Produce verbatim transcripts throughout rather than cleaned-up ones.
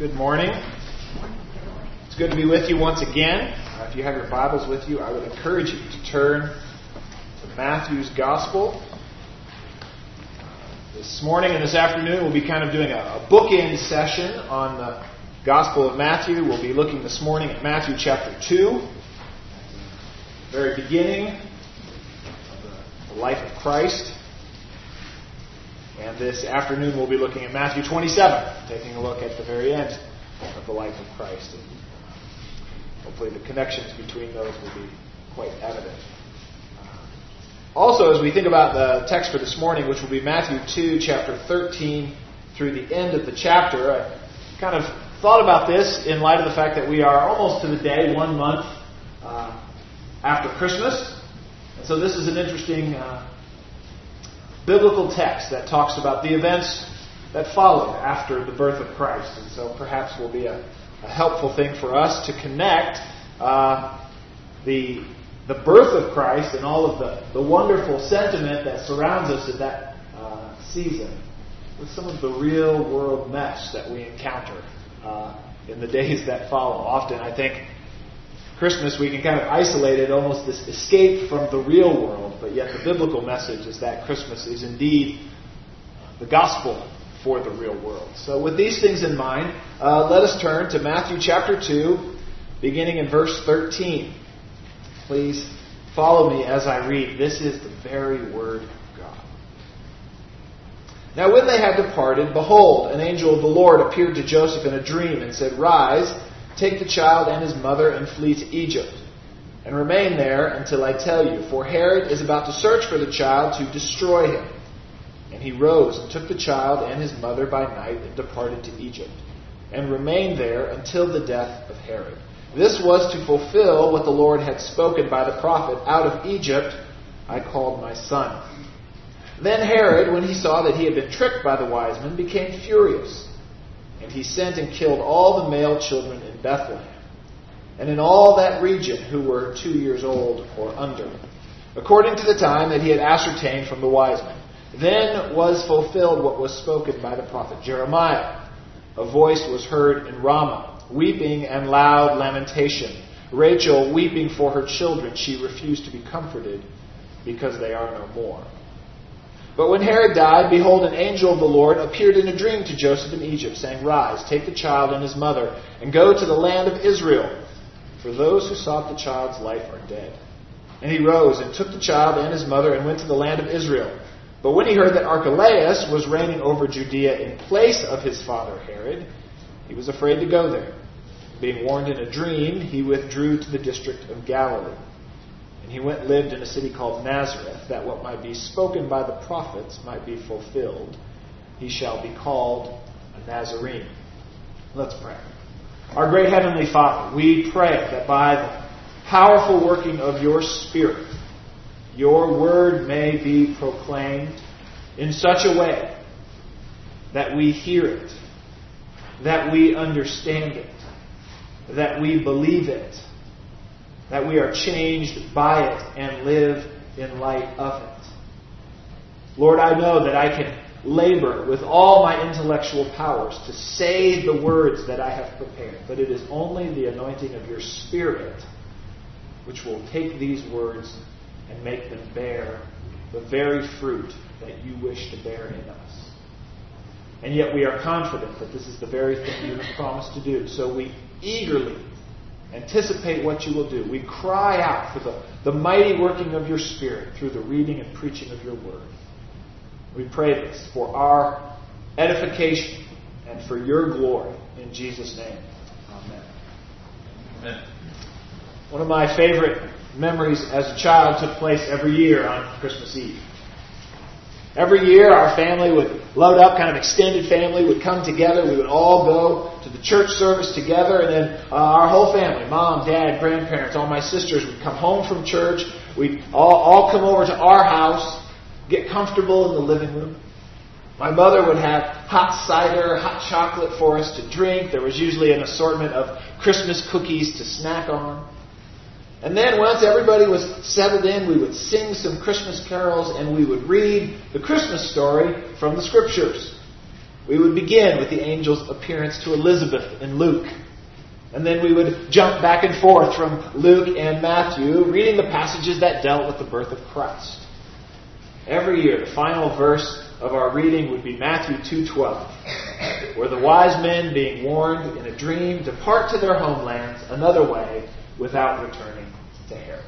Good morning. It's good to be with you once again. Uh, if you have your Bibles with you, I would encourage you to turn to Matthew's Gospel. This morning and this afternoon we'll be kind of doing a, a bookend session on the Gospel of Matthew. We'll be looking this morning at Matthew chapter two, the very beginning of the life of Christ. And this afternoon we'll be looking at Matthew twenty-seven, taking a look at the very end of the life of Christ. And hopefully the connections between those will be quite evident. Also, as we think about the text for this morning, which will be Matthew two, chapter thirteen, through the end of the chapter, I kind of thought about this in light of the fact that we are almost to the day, one month uh, after Christmas. And so this is an interesting uh, biblical text that talks about the events that followed after the birth of Christ. And so perhaps will be a, a helpful thing for us to connect uh, the the birth of Christ and all of the, the wonderful sentiment that surrounds us in that uh, season with some of the real world mess that we encounter uh, in the days that follow. Often I think Christmas we can kind of isolate it, almost this escape from the real world, but yet the biblical message is that Christmas is indeed the gospel for the real world. So with these things in mind, uh, let us turn to Matthew chapter two, beginning in verse thirteen. Please follow me as I read. This is the very word of God. Now when they had departed, behold, an angel of the Lord appeared to Joseph in a dream and said, Rise, take the child and his mother and flee to Egypt, and remain there until I tell you, for Herod is about to search for the child to destroy him. And he rose and took the child and his mother by night and departed to Egypt, and remained there until the death of Herod. This was to fulfill what the Lord had spoken by the prophet, Out of Egypt I called my son. Then Herod, when he saw that he had been tricked by the wise men, became furious. And he sent and killed all the male children in Bethlehem, and in all that region who were two years old or under, according to the time that he had ascertained from the wise men. Then was fulfilled what was spoken by the prophet Jeremiah. A voice was heard in Ramah, weeping and loud lamentation. Rachel weeping for her children. She refused to be comforted because they are no more. But when Herod died, behold, an angel of the Lord appeared in a dream to Joseph in Egypt, saying, Rise, take the child and his mother, and go to the land of Israel, for those who sought the child's life are dead. And he rose and took the child and his mother and went to the land of Israel. But when he heard that Archelaus was reigning over Judea in place of his father Herod, he was afraid to go there. Being warned in a dream, he withdrew to the district of Galilee. And he went and lived in a city called Nazareth, that what might be spoken by the prophets might be fulfilled. He shall be called a Nazarene. Let's pray. Our great Heavenly Father, we pray that by the powerful working of your Spirit, your word may be proclaimed in such a way that we hear it, that we understand it, that we believe it, that we are changed by it and live in light of it. Lord, I know that I can labor with all my intellectual powers to say the words that I have prepared, but it is only the anointing of your Spirit which will take these words and make them bear the very fruit that you wish to bear in us. And yet we are confident that this is the very thing you have promised to do. So we eagerly anticipate what you will do. We cry out for the, the mighty working of your Spirit through the reading and preaching of your word. We pray this for our edification and for your glory. In Jesus' name. Amen. Amen. One of my favorite memories as a child took place every year on Christmas Eve. Every year our family would load up, kind of extended family would come together. We would all go to the church service together, and then uh, our whole family, mom, dad, grandparents, all my sisters would come home from church. We'd all, all come over to our house, get comfortable in the living room. My mother would have hot cider, hot chocolate for us to drink. There was usually an assortment of Christmas cookies to snack on. And then once everybody was settled in, we would sing some Christmas carols and we would read the Christmas story from the Scriptures. We would begin with the angel's appearance to Elizabeth in Luke. And then we would jump back and forth from Luke and Matthew, reading the passages that dealt with the birth of Christ. Every year, the final verse of our reading would be Matthew two twelve, where the wise men, being warned in a dream, depart to their homelands another way without returning to Herod.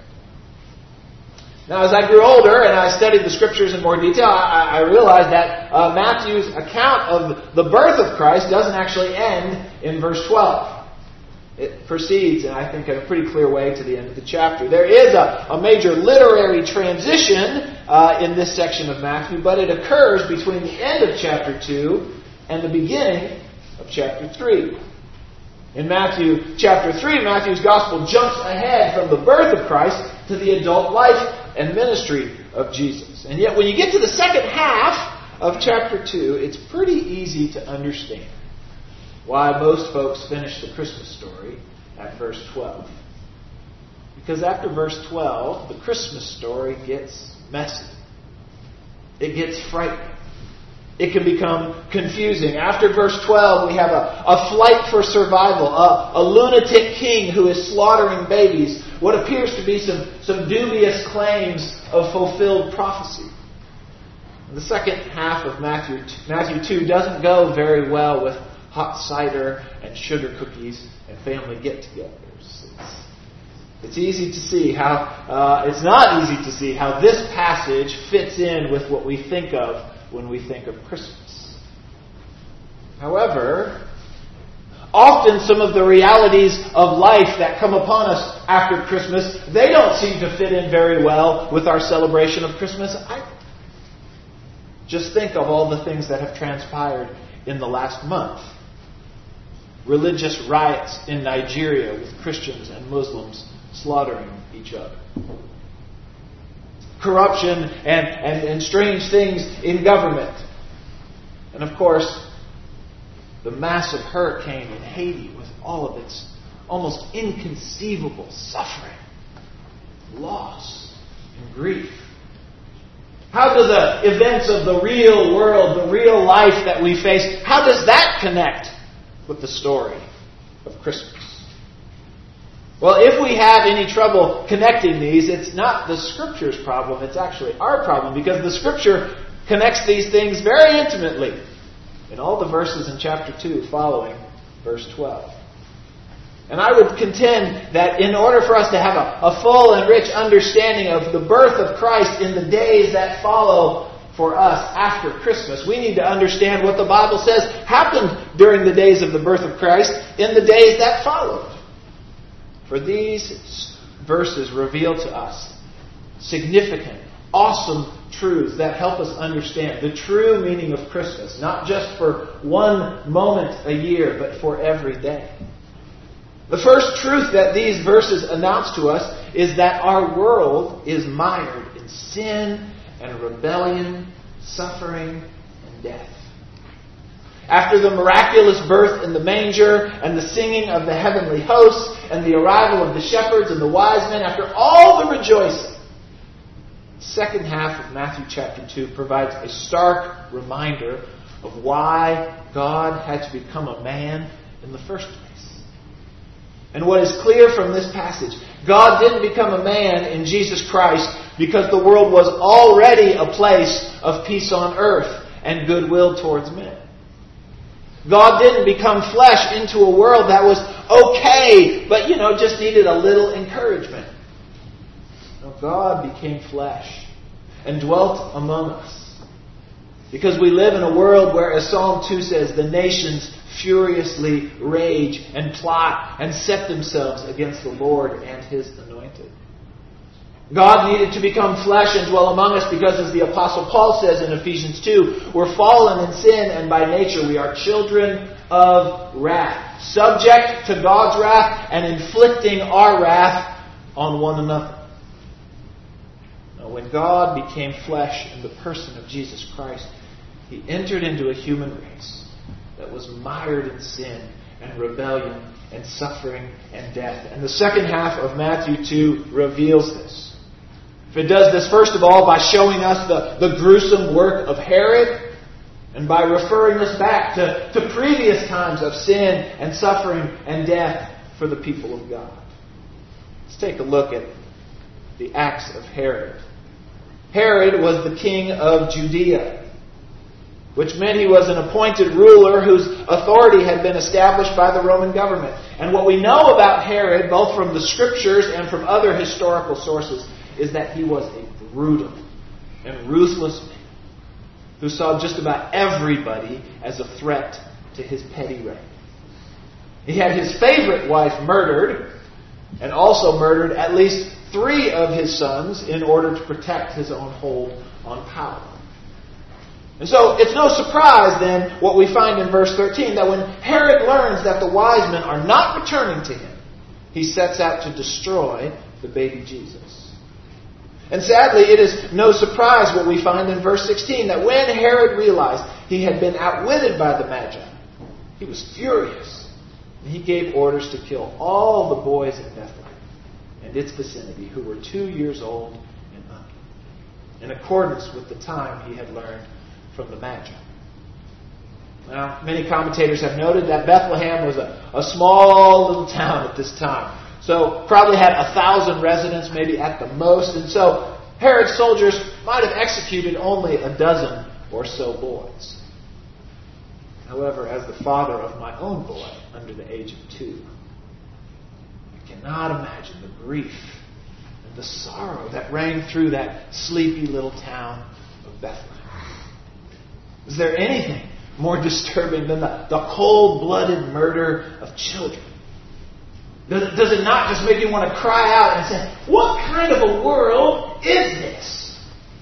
Now, as I grew older and I studied the Scriptures in more detail, I, I realized that uh, Matthew's account of the birth of Christ doesn't actually end in verse twelve. It proceeds, and I think in a pretty clear way, to the end of the chapter. There is a, a major literary transition uh, in this section of Matthew, but it occurs between the end of chapter two and the beginning of chapter three. In Matthew chapter three, Matthew's gospel jumps ahead from the birth of Christ to the adult life and ministry of Jesus. And yet when you get to the second half of chapter two, it's pretty easy to understand why most folks finish the Christmas story at verse twelve. Because after verse twelve, the Christmas story gets messy. It gets frightening. It can become confusing. After verse twelve, we have a, a flight for survival, a, a lunatic king who is slaughtering babies, what appears to be some, some dubious claims of fulfilled prophecy. The second half of Matthew, Matthew two doesn't go very well with hot cider and sugar cookies and family get-togethers. It's, it's easy to see how, uh, it's not easy to see how this passage fits in with what we think of when we think of Christmas. However, often some of the realities of life that come upon us after Christmas, they don't seem to fit in very well with our celebration of Christmas either. Just think of all the things that have transpired in the last month. Religious riots in Nigeria with Christians and Muslims slaughtering each other. Corruption and, and, and strange things in government. And of course, the massive hurricane in Haiti with all of its almost inconceivable suffering, loss, and grief. How do the events of the real world, the real life that we face, how does that connect with the story of Christmas? Well, if we have any trouble connecting these, it's not the Scripture's problem, it's actually our problem, because the Scripture connects these things very intimately in all the verses in chapter two following verse twelve. And I would contend that in order for us to have a, a full and rich understanding of the birth of Christ in the days that follow for us after Christmas, we need to understand what the Bible says happened during the days of the birth of Christ in the days that followed. For these verses reveal to us significant, awesome truths that help us understand the true meaning of Christmas, not just for one moment a year, but for every day. The first truth that these verses announce to us is that our world is mired in sin and rebellion, suffering, and death. After the miraculous birth in the manger and the singing of the heavenly hosts and the arrival of the shepherds and the wise men, after all the rejoicing, the second half of Matthew chapter two provides a stark reminder of why God had to become a man in the first place. And what is clear from this passage, God didn't become a man in Jesus Christ because the world was already a place of peace on earth and goodwill towards men. God didn't become flesh into a world that was okay, but, you know, just needed a little encouragement. No, God became flesh and dwelt among us. Because we live in a world where, as Psalm two says, the nations furiously rage and plot and set themselves against the Lord and His anointed. God needed to become flesh and dwell among us because, as the Apostle Paul says in Ephesians two, we're fallen in sin and by nature we are children of wrath, subject to God's wrath and inflicting our wrath on one another. Now, when God became flesh in the person of Jesus Christ, He entered into a human race that was mired in sin and rebellion and suffering and death. And the second half of Matthew two reveals this. If it does this, first of all, by showing us the, the gruesome work of Herod, and by referring us back to, to previous times of sin and suffering and death for the people of God. Let's take a look at the acts of Herod. Herod was the king of Judea, which meant he was an appointed ruler whose authority had been established by the Roman government. And what we know about Herod, both from the Scriptures and from other historical sources, is that he was a brutal and ruthless man who saw just about everybody as a threat to his petty reign. He had his favorite wife murdered, and also murdered at least three of his sons in order to protect his own hold on power. And so it's no surprise then what we find in verse thirteen, that when Herod learns that the wise men are not returning to him, he sets out to destroy the baby Jesus. And sadly, it is no surprise what we find in verse sixteen, that when Herod realized he had been outwitted by the Magi, he was furious. And he gave orders to kill all the boys in Bethlehem and its vicinity who were two years old and under, in accordance with the time he had learned from the Magi. Now, many commentators have noted that Bethlehem was a, a small little town at this time. So, probably had a thousand residents, maybe at the most. And so, Herod's soldiers might have executed only a dozen or so boys. However, as the father of my own boy, under the age of two, I cannot imagine the grief and the sorrow that rang through that sleepy little town of Bethlehem. Is there anything more disturbing than the, the cold-blooded murder of children? Does it, does it not just make you want to cry out and say, what kind of a world is this?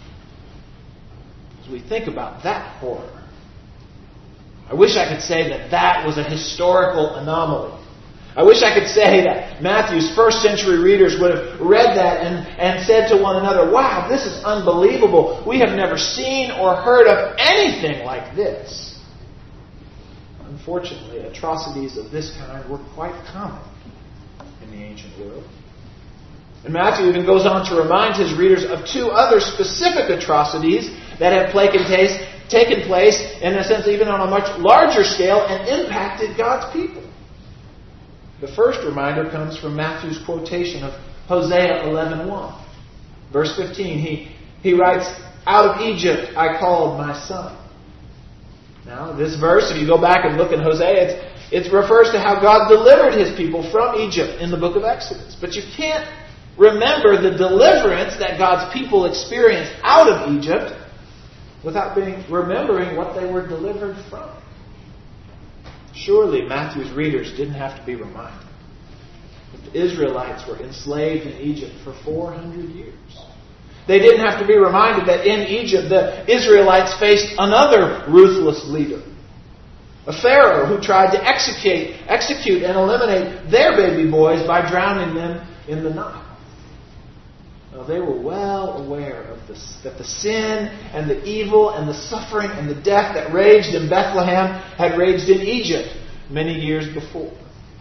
As we think about that horror, I wish I could say that that was a historical anomaly. I wish I could say that Matthew's first century readers would have read that and, and said to one another, wow, this is unbelievable. We have never seen or heard of anything like this. Unfortunately, atrocities of this kind were quite common in the ancient world. And Matthew even goes on to remind his readers of two other specific atrocities that have taken place, taken place in a sense even on a much larger scale and impacted God's people. The first reminder comes from Matthew's quotation of Hosea eleven one. Verse fifteen, he, he writes, out of Egypt I called my son. Now, this verse, if you go back and look at Hosea, it's, it refers to how God delivered his people from Egypt in the book of Exodus. But you can't remember the deliverance that God's people experienced out of Egypt without being remembering what they were delivered from. Surely Matthew's readers didn't have to be reminded that the Israelites were enslaved in Egypt for four hundred years. They didn't have to be reminded that in Egypt the Israelites faced another ruthless leader, a Pharaoh who tried to execute, execute and eliminate their baby boys by drowning them in the Nile. Now, they were well aware of this, that the sin and the evil and the suffering and the death that raged in Bethlehem had raged in Egypt many years before.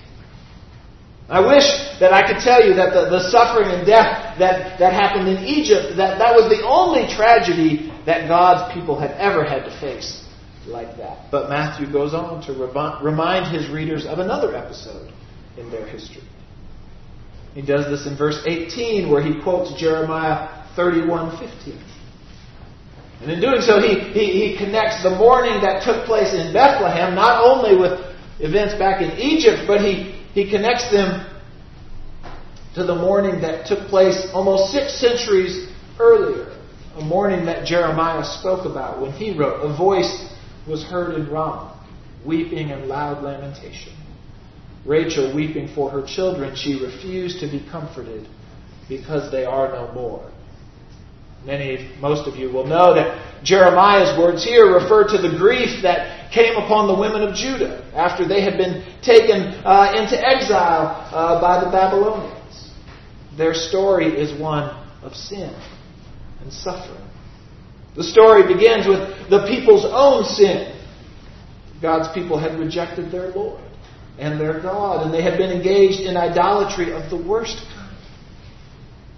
I wish that I could tell you that the, the suffering and death that, that happened in Egypt, that that was the only tragedy that God's people had ever had to face like that. But Matthew goes on to remind his readers of another episode in their history. He does this in verse eighteen, where he quotes Jeremiah thirty-one fifteen. And in doing so, he, he, he connects the mourning that took place in Bethlehem, not only with events back in Egypt, but he, he connects them to the mourning that took place almost six centuries earlier. A mourning that Jeremiah spoke about when he wrote, a voice was heard in Ramah, weeping and loud lamentation. Rachel weeping for her children, she refused to be comforted because they are no more. Many, most of you will know that Jeremiah's words here refer to the grief that came upon the women of Judah after they had been taken uh, into exile uh, by the Babylonians. Their story is one of sin and suffering. The story begins with the people's own sin. God's people had rejected their Lord and their God, and they had been engaged in idolatry of the worst kind.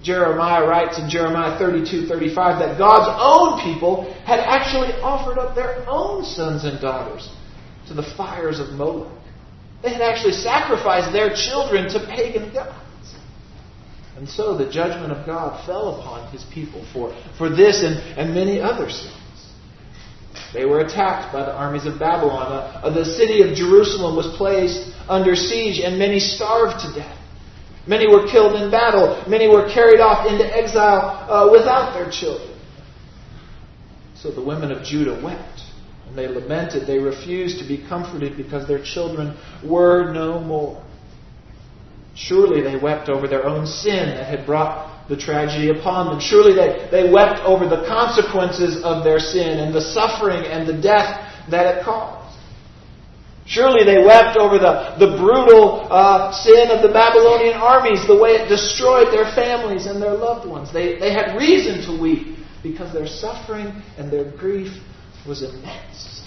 Jeremiah writes in Jeremiah thirty-two thirty-five that God's own people had actually offered up their own sons and daughters to the fires of Moloch. They had actually sacrificed their children to pagan gods. And so the judgment of God fell upon His people for, for this and, and many other sins. They were attacked by the armies of Babylon. Uh, the city of Jerusalem was placed under siege and many starved to death. Many were killed in battle. Many were carried off into exile uh, without their children. So the women of Judah wept and they lamented. They refused to be comforted because their children were no more. Surely they wept over their own sin that had brought the tragedy upon them. Surely they, they wept over the consequences of their sin and the suffering and the death that it caused. Surely they wept over the, the brutal uh, sin of the Babylonian armies, the way it destroyed their families and their loved ones. They, they had reason to weep because their suffering and their grief was immense.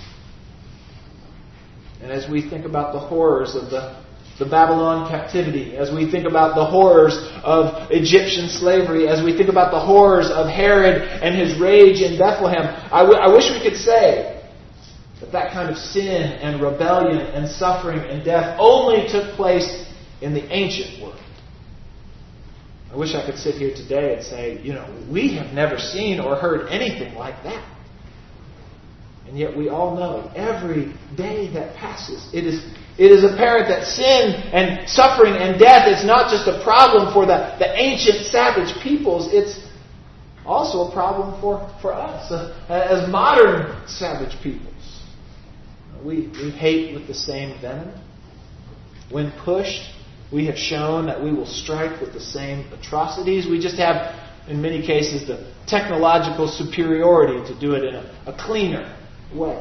And as we think about the horrors of the The Babylon captivity, as we think about the horrors of Egyptian slavery, as we think about the horrors of Herod and his rage in Bethlehem, I, w- I wish we could say that that kind of sin and rebellion and suffering and death only took place in the ancient world. I wish I could sit here today and say, you know, we have never seen or heard anything like that. And yet we all know every day that passes, it is It is apparent that sin and suffering and death is not just a problem for the, the ancient savage peoples. It's also a problem for, for us uh, as modern savage peoples. We, we hate with the same venom. When pushed, we have shown that we will strike with the same atrocities. We just have, in many cases, the technological superiority to do it in a, a cleaner way.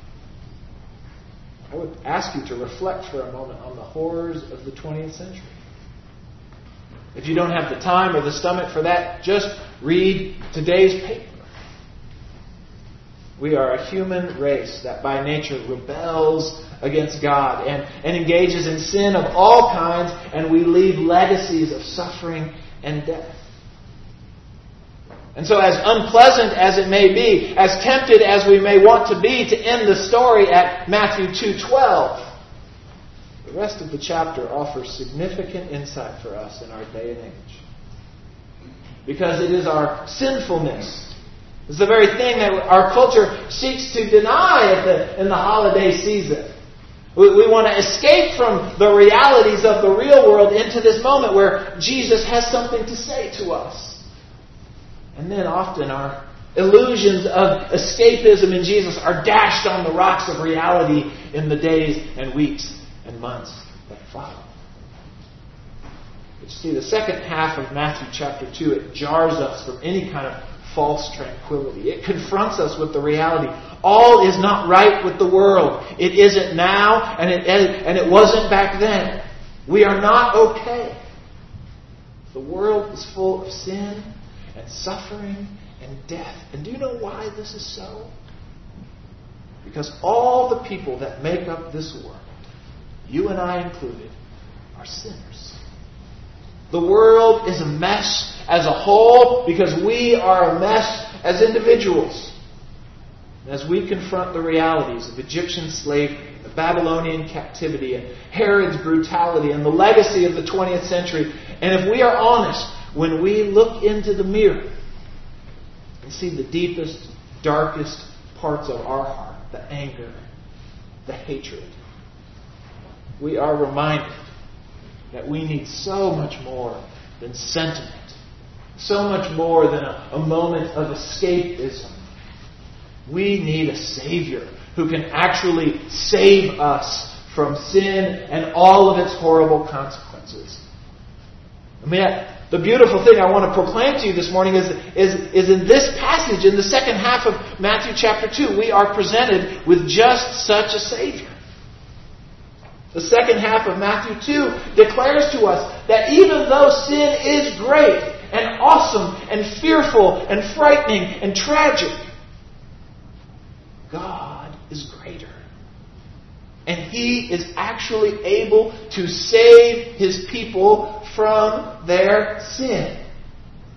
I would ask you to reflect for a moment on the horrors of the twentieth century. If you don't have the time or the stomach for that, just read today's paper. We are a human race that by nature rebels against God and, and engages in sin of all kinds, and we leave legacies of suffering and death. And so as unpleasant as it may be, as tempted as we may want to be to end the story at Matthew two twelve, the rest of the chapter offers significant insight for us in our day and age. Because it is our sinfulness. It's the very thing that our culture seeks to deny at the, in the holiday season. We, we want to escape from the realities of the real world into this moment where Jesus has something to say to us. And then often our illusions of escapism in Jesus are dashed on the rocks of reality in the days and weeks and months that follow. But you see, the second half of Matthew chapter two, it jars us from any kind of false tranquility. It confronts us with the reality. All is not right with the world. It isn't now, and it, and it wasn't back then. We are not okay. The world is full of sin and suffering and death. And do you know why this is so? Because all the people that make up this world, you and I included, are sinners. The world is a mess as a whole because we are a mess as individuals. And as we confront the realities of Egyptian slavery, the Babylonian captivity, and Herod's brutality, and the legacy of the twentieth century, and if we are honest, when we look into the mirror and see the deepest, darkest parts of our heart, the anger, the hatred, we are reminded that we need so much more than sentiment, so much more than a, a moment of escapism. We need a Savior who can actually save us from sin and all of its horrible consequences. I mean, the beautiful thing I want to proclaim to you this morning is, is, is in this passage, in the second half of Matthew chapter two, we are presented with just such a Savior. The second half of Matthew two declares to us that even though sin is great and awesome and fearful and frightening and tragic, God is greater. And He is actually able to save His people from their sin.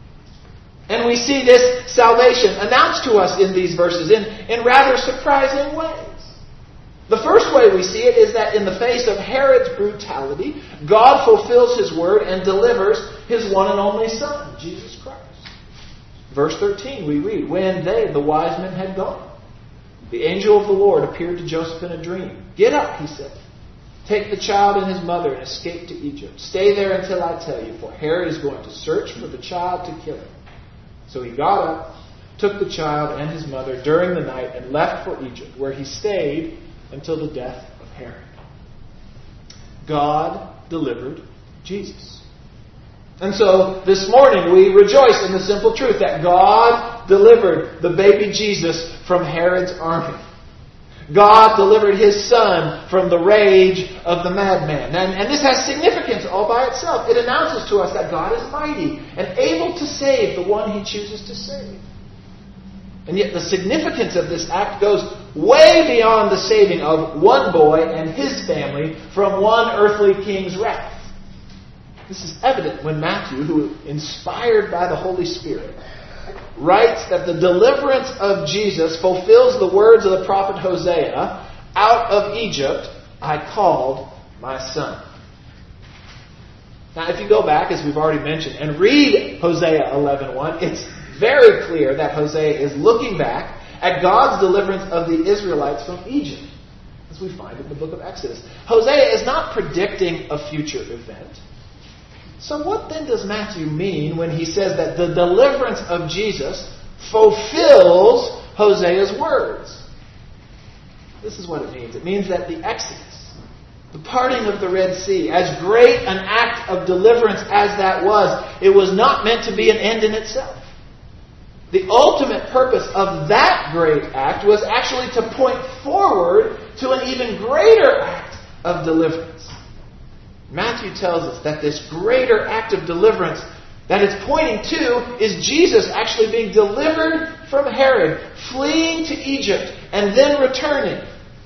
And we see this salvation announced to us in these verses in, in rather surprising ways. The first way we see it is that in the face of Herod's brutality, God fulfills His word and delivers His one and only Son, Jesus Christ. Verse thirteen, we read, when they, the wise men, had gone, the angel of the Lord appeared to Joseph in a dream. Get up, he said. Take the child and his mother and escape to Egypt. Stay there until I tell you, for Herod is going to search for the child to kill him. So he got up, took the child and his mother during the night, and left for Egypt, where he stayed until the death of Herod. God delivered Jesus. And so this morning we rejoice in the simple truth that God delivered the baby Jesus from Herod's army. God delivered His Son from the rage of the madman. And, and this has significance all by itself. It announces to us that God is mighty and able to save the one He chooses to save. And yet the significance of this act goes way beyond the saving of one boy and his family from one earthly king's wrath. This is evident when Matthew, who inspired by the Holy Spirit, writes that the deliverance of Jesus fulfills the words of the prophet Hosea, out of Egypt I called my son. Now if you go back, as we've already mentioned, and read Hosea eleven one, it's very clear that Hosea is looking back at God's deliverance of the Israelites from Egypt, as we find in the book of Exodus. Hosea is not predicting a future event. So what then does Matthew mean when he says that the deliverance of Jesus fulfills Hosea's words? This is what it means. It means that the Exodus, the parting of the Red Sea, as great an act of deliverance as that was, it was not meant to be an end in itself. The ultimate purpose of that great act was actually to point forward to an even greater act of deliverance. Matthew tells us that this greater act of deliverance that it's pointing to is Jesus actually being delivered from Herod, fleeing to Egypt, and then returning.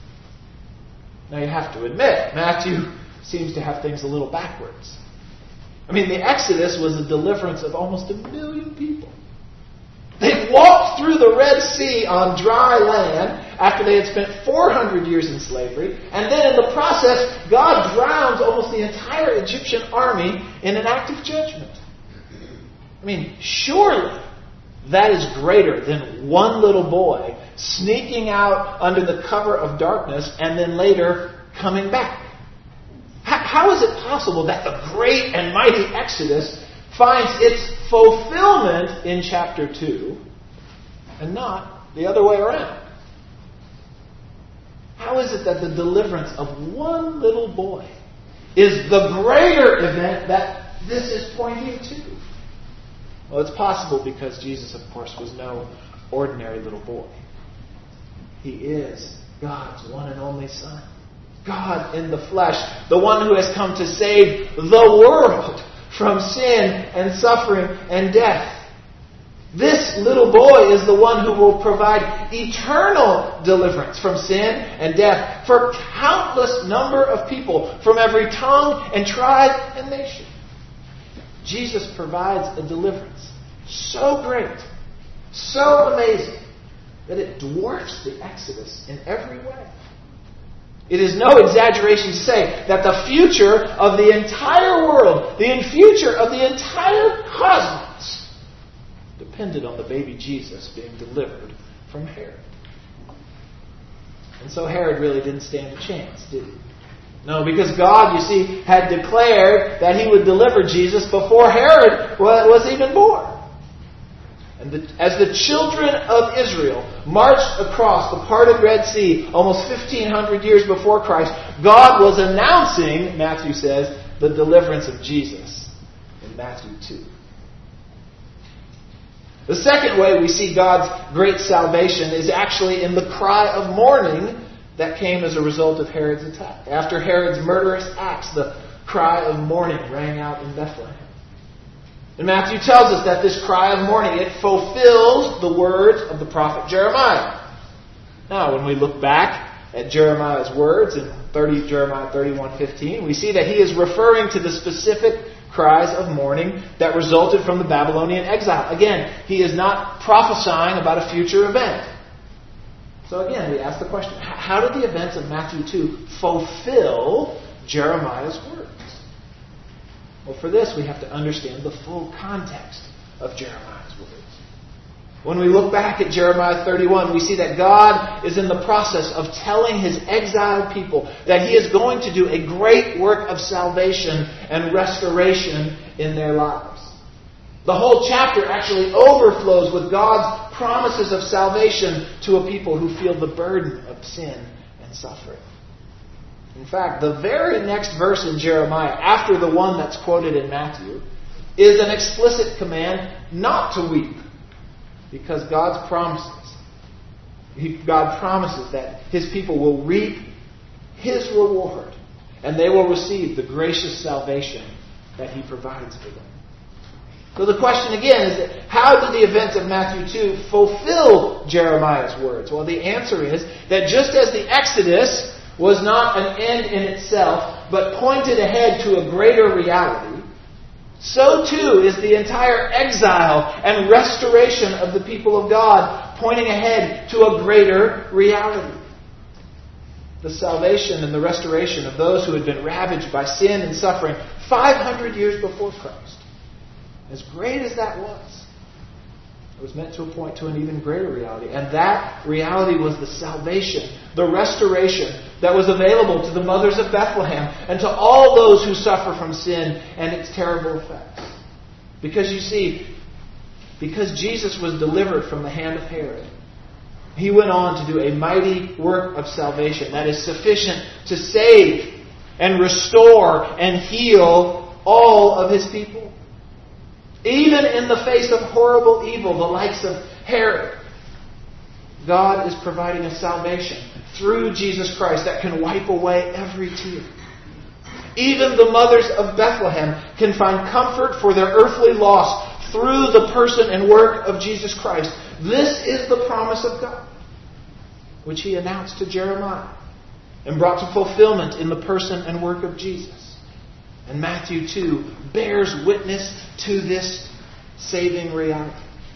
Now you have to admit, Matthew seems to have things a little backwards. I mean, the Exodus was a deliverance of almost a million people. They walked through the Red Sea on dry land after they had spent four hundred years in slavery. And then in the process, God drowns almost the entire Egyptian army in an act of judgment. I mean, surely that is greater than one little boy sneaking out under the cover of darkness and then later coming back. How, how is it possible that the great and mighty Exodus finds its fulfillment in chapter two and not the other way around? How is it that the deliverance of one little boy is the greater event that this is pointing to? Well, it's possible because Jesus, of course, was no ordinary little boy. He is God's one and only Son. God in the flesh, the one who has come to save the world from sin and suffering and death. This little boy is the one who will provide eternal deliverance from sin and death for countless number of people from every tongue and tribe and nation. Jesus provides a deliverance so great, so amazing, that it dwarfs the Exodus in every way. It is no exaggeration to say that the future of the entire world, the future of the entire cosmos, depended on the baby Jesus being delivered from Herod. And so Herod really didn't stand a chance, did he? No, because God, you see, had declared that He would deliver Jesus before Herod was even born. And the, as the children of Israel marched across the parted Red Sea almost fifteen hundred years before Christ, God was announcing, Matthew says, the deliverance of Jesus in Matthew two. The second way we see God's great salvation is actually in the cry of mourning that came as a result of Herod's attack. After Herod's murderous acts, the cry of mourning rang out in Bethlehem. And Matthew tells us that this cry of mourning, it fulfills the words of the prophet Jeremiah. Now, when we look back at Jeremiah's words in thirty, Jeremiah thirty-one fifteen, we see that he is referring to the specific cries of mourning that resulted from the Babylonian exile. Again, he is not prophesying about a future event. So again, we ask the question, how did the events of Matthew two fulfill Jeremiah's words? Well, for this, we have to understand the full context of Jeremiah's words. When we look back at Jeremiah thirty-one, we see that God is in the process of telling His exiled people that He is going to do a great work of salvation and restoration in their lives. The whole chapter actually overflows with God's promises of salvation to a people who feel the burden of sin and suffering. In fact, the very next verse in Jeremiah, after the one that's quoted in Matthew, is an explicit command not to weep. Because God's promises, God promises that His people will reap His reward and they will receive the gracious salvation that He provides for them. So the question again is that how did the events of Matthew two fulfill Jeremiah's words? Well, the answer is that just as the Exodus was not an end in itself, but pointed ahead to a greater reality, so too is the entire exile and restoration of the people of God pointing ahead to a greater reality. The salvation and the restoration of those who had been ravaged by sin and suffering five hundred years before Christ. As great as that was, it was meant to point to an even greater reality. And that reality was the salvation, the restoration that was available to the mothers of Bethlehem and to all those who suffer from sin and its terrible effects. Because you see, because Jesus was delivered from the hand of Herod, He went on to do a mighty work of salvation that is sufficient to save and restore and heal all of His people. Even in the face of horrible evil, the likes of Herod, God is providing a salvation through Jesus Christ that can wipe away every tear. Even the mothers of Bethlehem can find comfort for their earthly loss through the person and work of Jesus Christ. This is the promise of God, which He announced to Jeremiah and brought to fulfillment in the person and work of Jesus. And Matthew two bears witness to this saving reality.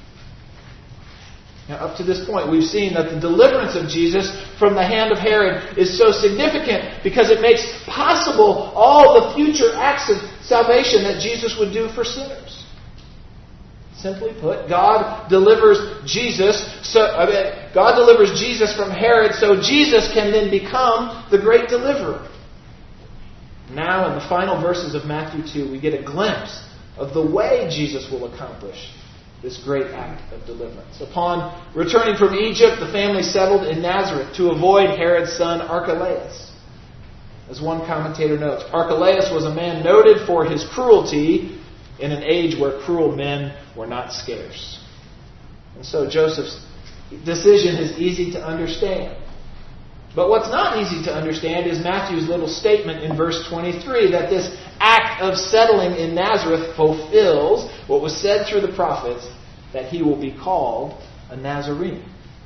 Now, up to this point, we've seen that the deliverance of Jesus from the hand of Herod is so significant because it makes possible all the future acts of salvation that Jesus would do for sinners. Simply put, God delivers Jesus. So I mean, God delivers Jesus from Herod, so Jesus can then become the great deliverer. Now, in the final verses of Matthew two, we get a glimpse of the way Jesus will accomplish this great act of deliverance. Upon returning from Egypt, the family settled in Nazareth to avoid Herod's son Archelaus. As one commentator notes, Archelaus was a man noted for his cruelty in an age where cruel men were not scarce. And so Joseph's decision is easy to understand. But what's not easy to understand is Matthew's little statement in verse twenty-three that this act of settling in Nazareth fulfills what was said through the prophets, that he will be called a Nazarene.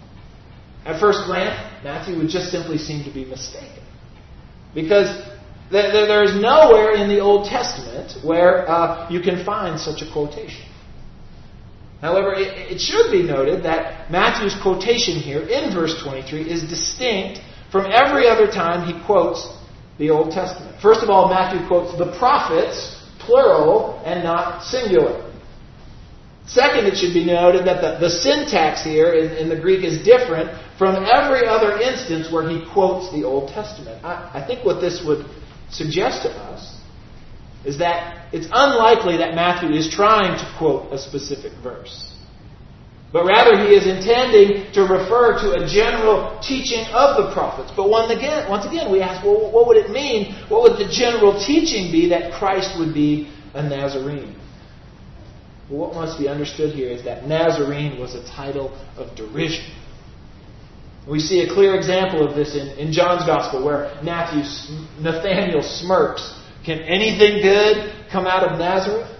At first glance, Matthew would just simply seem to be mistaken. Because there is nowhere in the Old Testament where uh, you can find such a quotation. However, it, it should be noted that Matthew's quotation here in verse twenty-three is distinct from every other time he quotes the Old Testament. First of all, Matthew quotes the prophets, plural, and not singular. Second, it should be noted that the, the syntax here in, in the Greek is different from every other instance where he quotes the Old Testament. I, I think what this would suggest to us is that it's unlikely that Matthew is trying to quote a specific verse. But rather he is intending to refer to a general teaching of the prophets. But once again, once again we ask, well, what would it mean? What would the general teaching be that Christ would be a Nazarene? Well, what must be understood here is that Nazarene was a title of derision. We see a clear example of this in, in John's Gospel where Matthew, Nathanael smirks. Can anything good come out of Nazareth?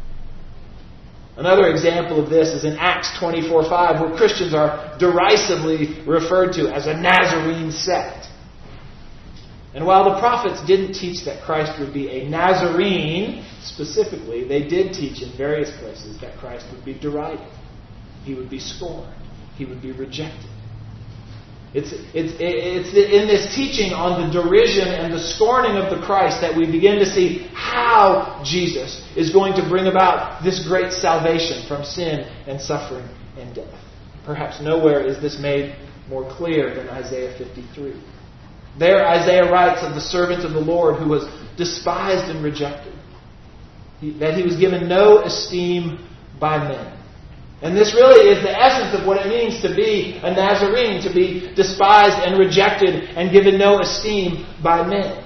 Another example of this is in Acts twenty-four five, where Christians are derisively referred to as a Nazarene sect. And while the prophets didn't teach that Christ would be a Nazarene specifically, they did teach in various places that Christ would be derided. He would be scorned. He would be rejected. It's, it's, it's in this teaching on the derision and the scorning of the Christ that we begin to see how Jesus is going to bring about this great salvation from sin and suffering and death. Perhaps nowhere is this made more clear than Isaiah fifty-three. There Isaiah writes of the servant of the Lord who was despised and rejected, that he was given no esteem by men. And this really is the essence of what it means to be a Nazarene, to be despised and rejected and given no esteem by men.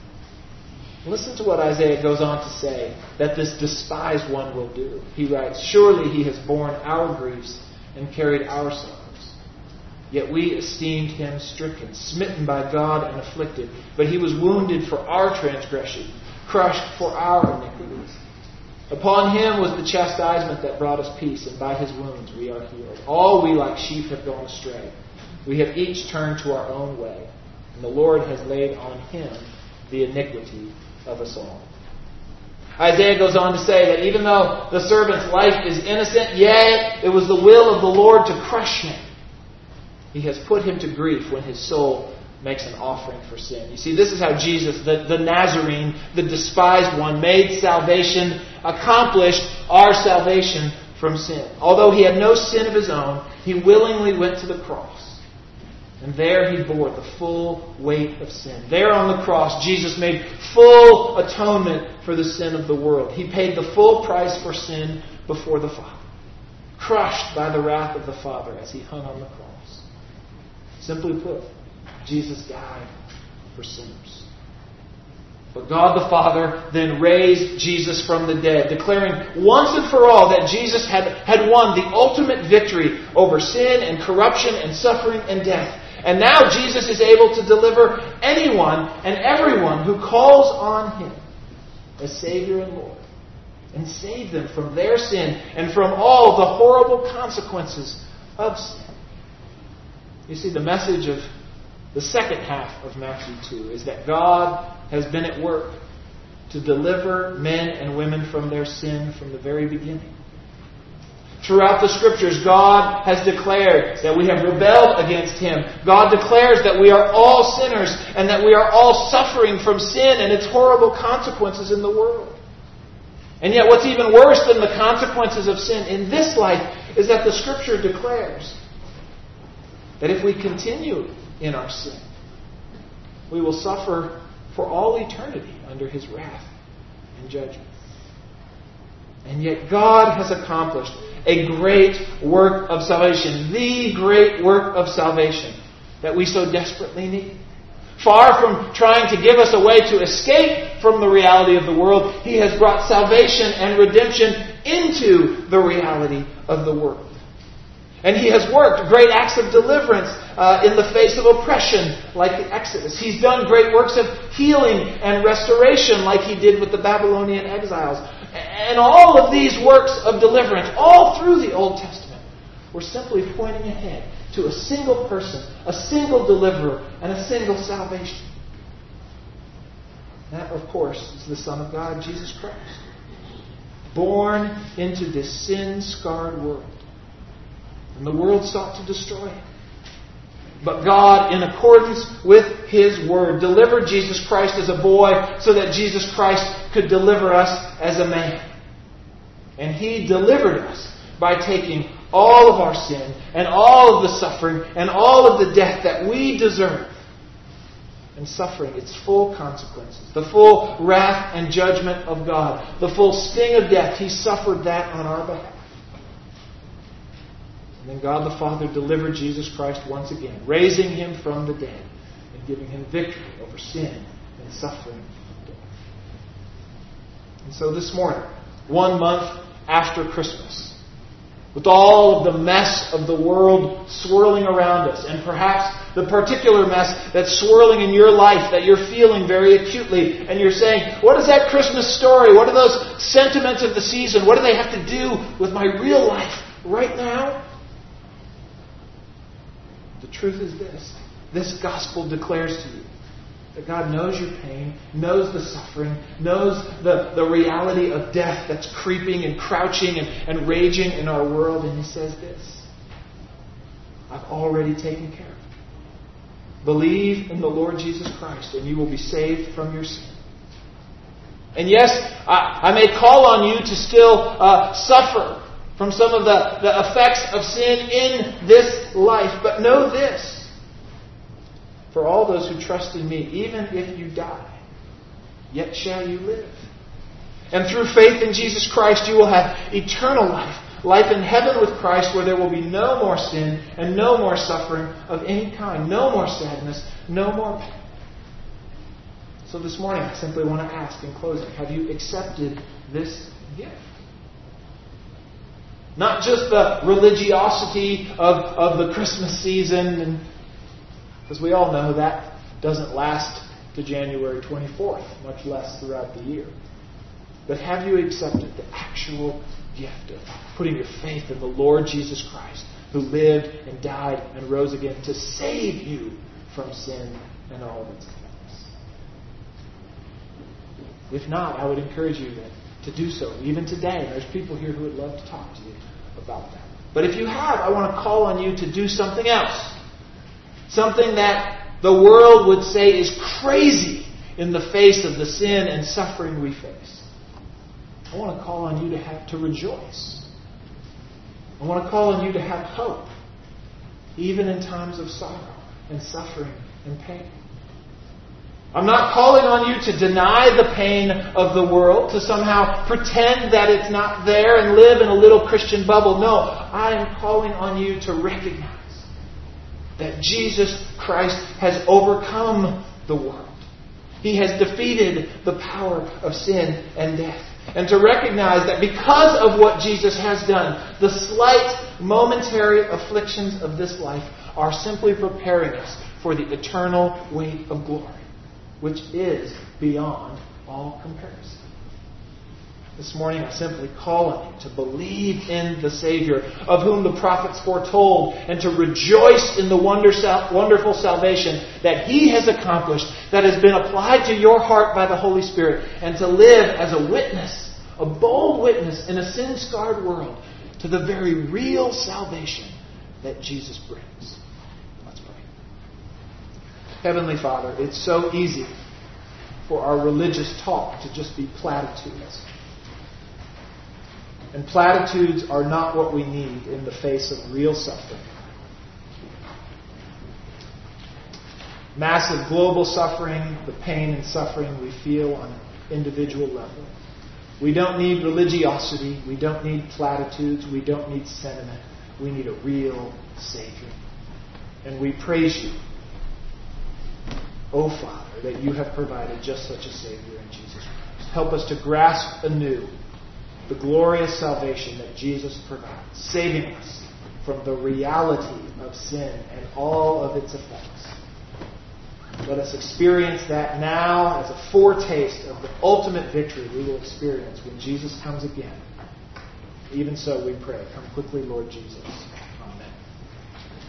Listen to what Isaiah goes on to say that this despised one will do. He writes, "Surely he has borne our griefs and carried our sorrows. Yet we esteemed him stricken, smitten by God and afflicted. But he was wounded for our transgression, crushed for our iniquities. Upon him was the chastisement that brought us peace, and by his wounds we are healed. All we like sheep have gone astray. We have each turned to our own way, and the Lord has laid on him the iniquity of us all." Isaiah goes on to say that even though the servant's life is innocent, yet it was the will of the Lord to crush him. He has put him to grief when his soul makes an offering for sin. You see, this is how Jesus, the, the Nazarene, the despised one, made salvation, accomplished our salvation from sin. Although he had no sin of his own, he willingly went to the cross. And there he bore the full weight of sin. There on the cross, Jesus made full atonement for the sin of the world. He paid the full price for sin before the Father, crushed by the wrath of the Father as he hung on the cross. Simply put, Jesus died for sinners. But God the Father then raised Jesus from the dead, declaring once and for all that Jesus had, had won the ultimate victory over sin and corruption and suffering and death. And now Jesus is able to deliver anyone and everyone who calls on him as Savior and Lord, and save them from their sin and from all the horrible consequences of sin. You see, the message of the second half of Matthew two is that God has been at work to deliver men and women from their sin from the very beginning. Throughout the Scriptures, God has declared that we have rebelled against Him. God declares that we are all sinners and that we are all suffering from sin and its horrible consequences in the world. And yet what's even worse than the consequences of sin in this life is that the Scripture declares that if we continue in our sin, we will suffer for all eternity under His wrath and judgment. And yet God has accomplished a great work of salvation, the great work of salvation that we so desperately need. Far from trying to give us a way to escape from the reality of the world, He has brought salvation and redemption into the reality of the world. And He has worked great acts of deliverance uh, in the face of oppression, like the Exodus. He's done great works of healing and restoration, like He did with the Babylonian exiles. And all of these works of deliverance, all through the Old Testament, were simply pointing ahead to a single person, a single deliverer, and a single salvation. That, of course, is the Son of God, Jesus Christ, born into this sin-scarred world. And the world sought to destroy Him. But God, in accordance with His Word, delivered Jesus Christ as a boy so that Jesus Christ could deliver us as a man. And He delivered us by taking all of our sin and all of the suffering and all of the death that we deserve and suffering its full consequences, the full wrath and judgment of God, the full sting of death. He suffered that on our behalf. And then God the Father delivered Jesus Christ once again, raising Him from the dead and giving Him victory over sin and suffering and death. And so this morning, one month after Christmas, with all of the mess of the world swirling around us, and perhaps the particular mess that's swirling in your life that you're feeling very acutely, and you're saying, what is that Christmas story? What are those sentiments of the season? What do they have to do with my real life right now? The truth is this. This gospel declares to you That God knows your pain, knows the suffering, knows the, the reality of death that's creeping and crouching and, and raging in our world. And He says this: I've already taken care of it. Believe in the Lord Jesus Christ and you will be saved from your sin. And yes, I, I may call on you to still uh, suffer from some of the, the effects of sin in this life. But know this: for all those who trust in me, even if you die, yet shall you live. And through faith in Jesus Christ, you will have eternal life. Life in heaven with Christ, where there will be no more sin and no more suffering of any kind. No more sadness, no more pain. So this morning, I simply want to ask in closing, have you accepted this gift? Not just the religiosity of, of the Christmas season, and because we all know that doesn't last to January twenty-fourth, much less throughout the year. But have you accepted the actual gift of putting your faith in the Lord Jesus Christ, who lived and died and rose again to save you from sin and all of its effects? If not, I would encourage you then to do so, even today. There's people here who would love to talk to you about that. But if you have, I want to call on you to do something else. Something that the world would say is crazy in the face of the sin and suffering we face. I want to call on you to have to rejoice. I want to call on you to have hope, even in times of sorrow and suffering and pain. I'm not calling on you to deny the pain of the world, to somehow pretend that it's not there and live in a little Christian bubble. No, I am calling on you to recognize that Jesus Christ has overcome the world. He has defeated the power of sin and death. And to recognize that because of what Jesus has done, the slight momentary afflictions of this life are simply preparing us for the eternal weight of glory, which is beyond all comparison. This morning I simply call on you to believe in the Savior of whom the prophets foretold, and to rejoice in the wonder, wonderful salvation that He has accomplished, that has been applied to your heart by the Holy Spirit, and to live as a witness, a bold witness in a sin-scarred world to the very real salvation that Jesus brings. Let's pray. Heavenly Father, it's so easy for our religious talk to just be platitudes. And platitudes are not what we need in the face of real suffering. Massive global suffering, the pain and suffering we feel on an individual level. We don't need religiosity. We don't need platitudes. We don't need sentiment. We need a real Savior. And we praise you, O Father, that you have provided just such a Savior in Jesus Christ. Help us to grasp anew the glorious salvation that Jesus provides, saving us from the reality of sin and all of its effects. Let us experience that now as a foretaste of the ultimate victory we will experience when Jesus comes again. Even so, we pray, come quickly, Lord Jesus.